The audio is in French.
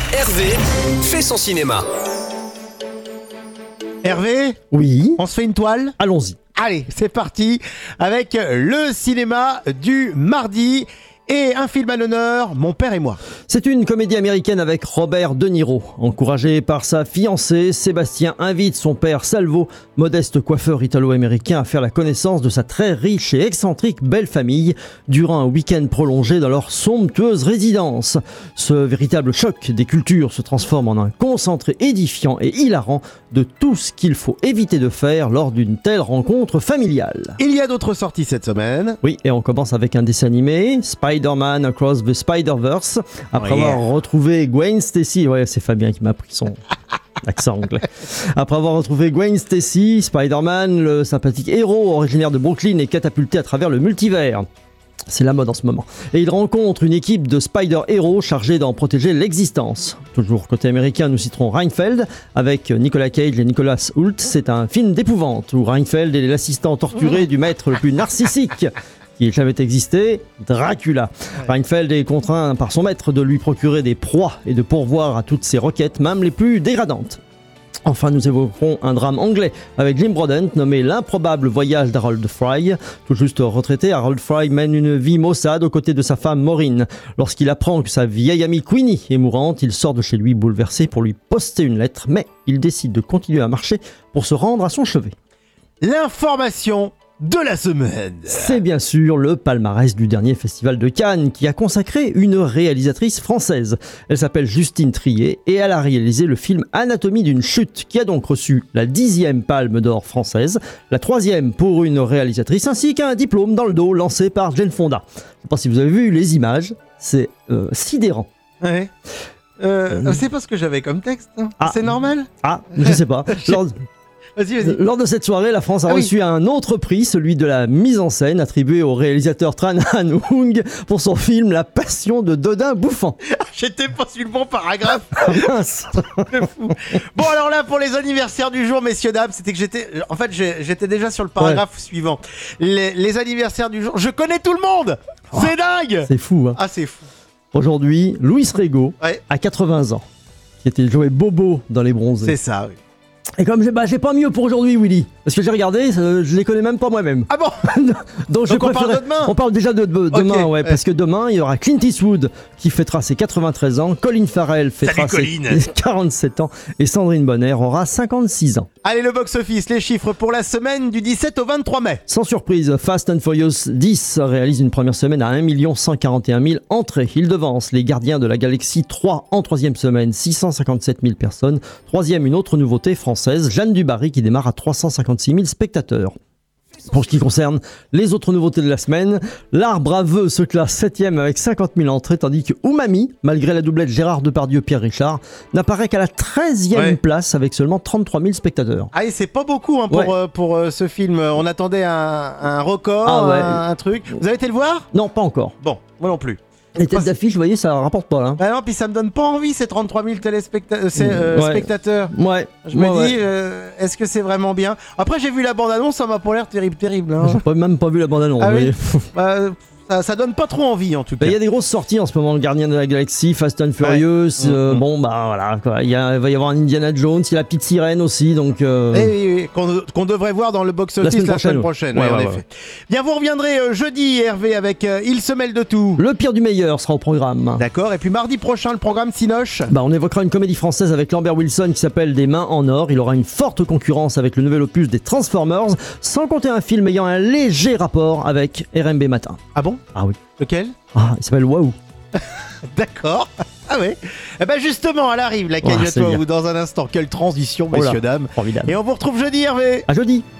Hervé fait son cinéma. Hervé, Oui, on se fait une toile ? allons-y. Allez, c'est parti avec le cinéma du mardi et un film à l'honneur, Mon père et moi. C'est une comédie américaine avec Robert De Niro. Encouragé par sa fiancée, Sébastien invite son père Salvo, modeste coiffeur italo-américain, à faire la connaissance de sa très riche et excentrique belle famille durant un week-end prolongé dans leur somptueuse résidence. Ce véritable choc des cultures se transforme en un concentré édifiant et hilarant de tout ce qu'il faut éviter de faire lors d'une telle rencontre familiale. Il y a d'autres sorties cette semaine. Oui, et on commence avec un dessin animé, Spider-Man Across the Spider-Verse. Après Ouais. avoir retrouvé Gwen Stacy, ouais, c'est Fabien qui m'a pris son accent anglais. Après avoir retrouvé Gwen Stacy, Spider-Man, le sympathique héros originaire de Brooklyn, est catapulté à travers le multivers. C'est la mode en ce moment. Et il rencontre une équipe de Spider-Héros chargés d'en protéger l'existence. Toujours côté américain, nous citerons Reinfeld avec Nicolas Cage et Nicolas Hoult. C'est un film d'épouvante où Reinfeld est l'assistant torturé du maître le plus narcissique qui ait jamais existé, Dracula. Reinfeld est contraint par son maître de lui procurer des proies et de pourvoir à toutes ses requêtes, même les plus dégradantes. Enfin, nous évoquerons un drame anglais avec Jim Broadbent nommé L'improbable voyage d'Harold Fry. Tout juste retraité, Harold Fry mène une vie maussade aux côtés de sa femme Maureen. Lorsqu'il apprend que sa vieille amie Queenie est mourante, il sort de chez lui bouleversé pour lui poster une lettre, mais il décide de continuer à marcher pour se rendre à son chevet. L'information de la semaine. C'est bien sûr le palmarès du dernier festival de Cannes qui a consacré une réalisatrice française. Elle s'appelle Justine Triet et elle a réalisé le film Anatomie d'une chute qui a donc reçu la 10e palme d'or française, la 3e pour une réalisatrice ainsi qu'un diplôme dans le dos lancé par Jane Fonda. Je ne sais pas si vous avez vu les images, c'est sidérant. Ouais. C'est pas ce que j'avais comme texte. Hein. Ah. C'est normal ? Ah, je sais pas. Vas-y. Lors de cette soirée, la France a reçu un autre prix, celui de la mise en scène, attribué au réalisateur Tran Han Hung pour son film La Passion de Dodin Bouffant. J'étais pas sur le bon paragraphe. Mince. De fou. Bon, alors là, pour les anniversaires du jour, messieurs, dames, c'était que j'étais déjà sur le paragraphe suivant. Les anniversaires du jour, je connais tout le monde. C'est dingue. C'est fou, hein. Ah, c'est fou. Aujourd'hui, Louis Rego Ouais. a 80 ans, qui était joué Bobo dans Les Bronzés. C'est ça, oui. Et comme j'ai pas mieux pour aujourd'hui, Willy, parce que j'ai regardé, je les connais même pas moi-même. Ah bon? Donc on parle de demain? On parle déjà de demain, Ok, ouais, parce que demain, il y aura Clint Eastwood qui fêtera ses 93 ans, Colin Farrell fêtera ses 47 ans, et Sandrine Bonner aura 56 ans. Allez, le box-office, les chiffres pour la semaine du 17 au 23 mai. Sans surprise, Fast and Furious 10 réalise une première semaine à 1 141 000 entrées. Il devance Les Gardiens de la Galaxie 3 en troisième semaine, 657 000 personnes. Troisième, une autre nouveauté française, Jeanne du Barry qui démarre à 356 000 spectateurs. Pour ce qui concerne les autres nouveautés de la semaine, L'Arbre à vœux se classe 7e avec 50 000 entrées, tandis que Umami, malgré la doublette Gérard Depardieu-Pierre Richard, n'apparaît qu'à la 13e place avec seulement 33 000 spectateurs. Ah, et c'est pas beaucoup hein, pour ce film. On attendait un record, un truc. Vous avez été le voir? Non, pas encore. Bon, moi non plus. Les têtes d'affiche, vous voyez, ça rapporte pas là. Bah non, puis ça me donne pas envie ces 33 000 spectateurs. Ouais. Je me dis, est-ce que c'est vraiment bien? Après, j'ai vu la bande-annonce, ça m'a pas l'air terrible. Hein. J'ai même pas vu la bande-annonce. Ah oui. Ça donne pas trop envie en tout cas. Il y a des grosses sorties en ce moment, le Gardien de la Galaxie, Fast and Furious, bon bah voilà, quoi. Il va y avoir un Indiana Jones, il y a la petite sirène aussi, donc... Oui, qu'on devrait voir dans le box-office la semaine prochaine. En effet. Bien, vous reviendrez jeudi, Hervé, avec Il se mêle de tout. Le pire du meilleur sera au programme. D'accord, et puis mardi prochain, le programme Cinoche. Bah, on évoquera une comédie française avec Lambert Wilson qui s'appelle Des mains en or. Il aura une forte concurrence avec le nouvel opus des Transformers, sans compter un film ayant un léger rapport avec RMB Matin. Ah bon? Ah oui. Lequel? Ah, il s'appelle Waouh. D'accord. Ah ouais. Et ben justement, elle arrive, la cagnotte Waouh dans un instant. Quelle transition, messieurs, dames. Formidable. Et on vous retrouve jeudi, Hervé. À jeudi.